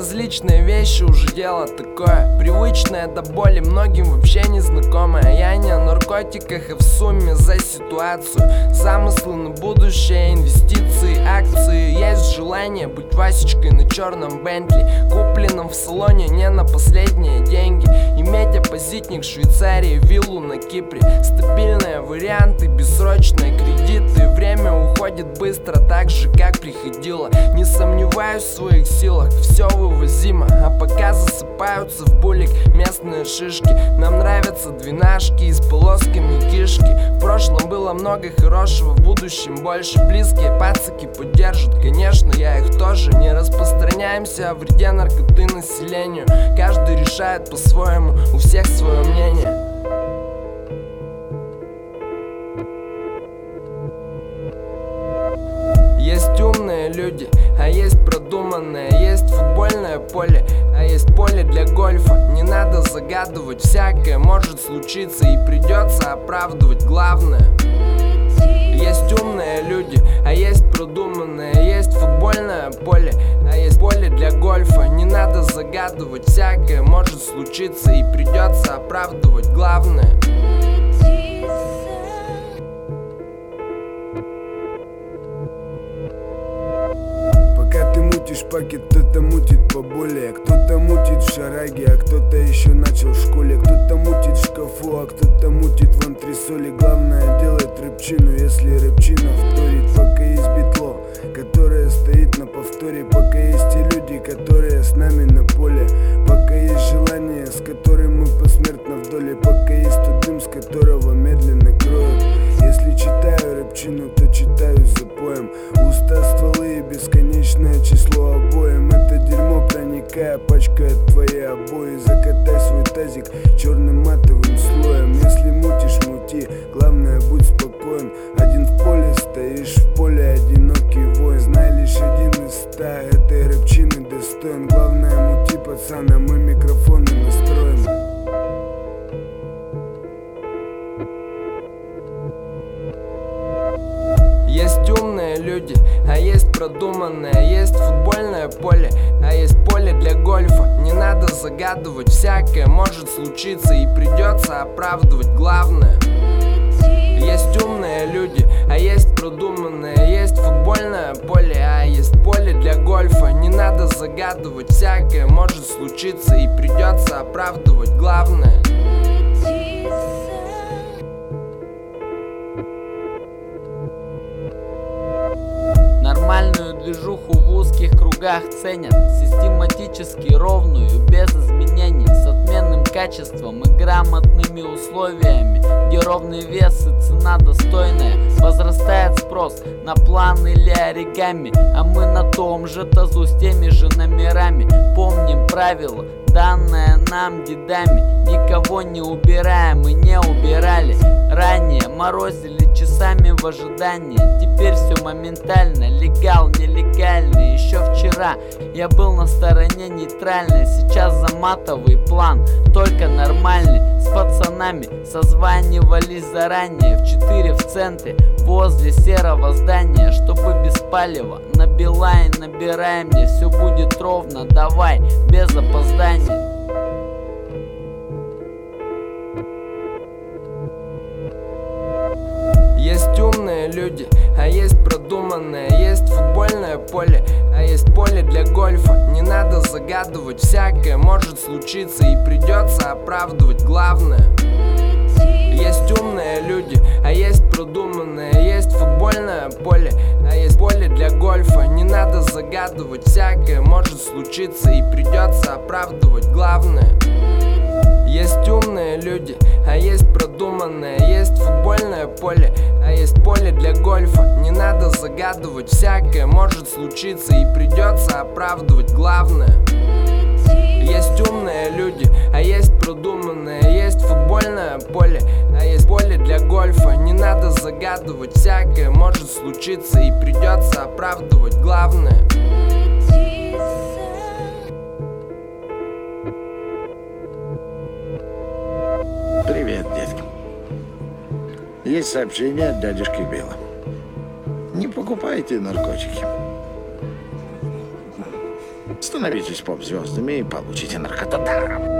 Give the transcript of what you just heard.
Безразличные вещи уже дело такое, привычное до боли, многим вообще незнакомое. Я не о наркотиках, а в сумме за ситуацию. Замыслы на будущее, инвестиции, акции. Есть желание быть Васечкой на черном Бентли, купленном в салоне не на последние деньги. Иметь оппозитник в Швейцарии, виллу на Кипре. Стабильные варианты, бессрочные кредиты. Время уходит быстро, так же как приходило. Не сомневаюсь в своих силах, все вывозимо. А пока засыпаются в булик местные шишки. Нам нравятся двенашки с полосками кишки. В прошлом было много хорошего, в будущем больше. Близкие пацаки поддержат, конечно, я их тоже. Не распространяемся о вреде наркоты населению. Каждый решает по-своему, у всех свое мнение. Есть умные люди, а есть продуманные. Есть футбольное поле, а есть поле для гольфа. Не надо загадывать, всякое может случиться и придется оправдывать главное. Есть умные люди, а есть продуманные. Есть футбольное поле, а есть поле для гольфа. Не надо загадывать, всякое может случиться и придется оправдывать главное. Пакет, кто-то мутит поболее, кто-то мутит в шараге, а кто-то еще начал в школе. Кто-то мутит в шкафу, а кто-то мутит в антресоле. Главное делать рэпчину, если рэпчина вторит. Пока есть битло, которое стоит на повторе. Пока есть те люди, которые с нами на поле. Пока есть желание, с которым мы посмертно в доле. Пока есть тот дым, с которого медленно кроют. Если читаю рэпчину, то читаю с запоем. Уста, стволы и бесконечное число обоим. Это дерьмо, проникая, пачкает твои обои. Закатай свой тазик черным матовым слоем. Если мутишь, мути, главное будь спокоен. Один в поле стоишь, в поле одинокий воин. Знай, лишь один из 100 этой рэпчины достоин. Главное мути, пацан, а мы микрофоны настроим. Есть умные люди, а есть продуманные. Есть футбольное поле, а есть поле для гольфа. Не надо загадывать, всякое может случиться и придется оправдывать главное. Есть умные люди, а есть продуманные. Есть футбольное поле, а есть поле для гольфа. Не надо загадывать, всякое может случиться и придется оправдывать главное. Нормальную движуху в узких кругах ценят, систематически ровную, без изменений, с отменным качеством и грамотными условиями, где ровный вес и цена достойная. Возрастает спрос на план или оригами, а мы на том же тазу с теми же номерами. Помним правила, данное нам дедами. Никого не убираем и не убирали. Ранее морозили часами в ожидании. Теперь все моментально, легал, нелегальный. Еще вчера я был на стороне нейтральной. Сейчас за матовый план, только нормальный. С пацанами созванивались заранее. В 4 в центре, возле серого здания. Чтобы без палева на Билайн набирай мне. Все будет ровно, давай, без опозданий. Есть умные люди, а есть продуманные. Есть футбольное поле, а есть поле для гольфа. Не надо загадывать, всякое может случиться и придется оправдывать главное. Есть умные люди, а есть продуманные. Есть футбольное поле, а есть поле для гольфа. Не надо загадывать, всякое может случиться и придется оправдывать главное. Есть умные люди, а есть продуманные. Есть футбольное поле, а есть поле для гольфа. Не надо загадывать, всякое может случиться и придется оправдывать главное. Есть умные люди, а есть продуманные. Есть футбольное поле, а есть поле для гольфа. Не надо загадывать, всякое может случиться и придется оправдывать главное. Привет, детки. Есть сообщение от дядюшки Билла. Не покупайте наркотики. Становитесь поп-звездами и получите наркоту даром.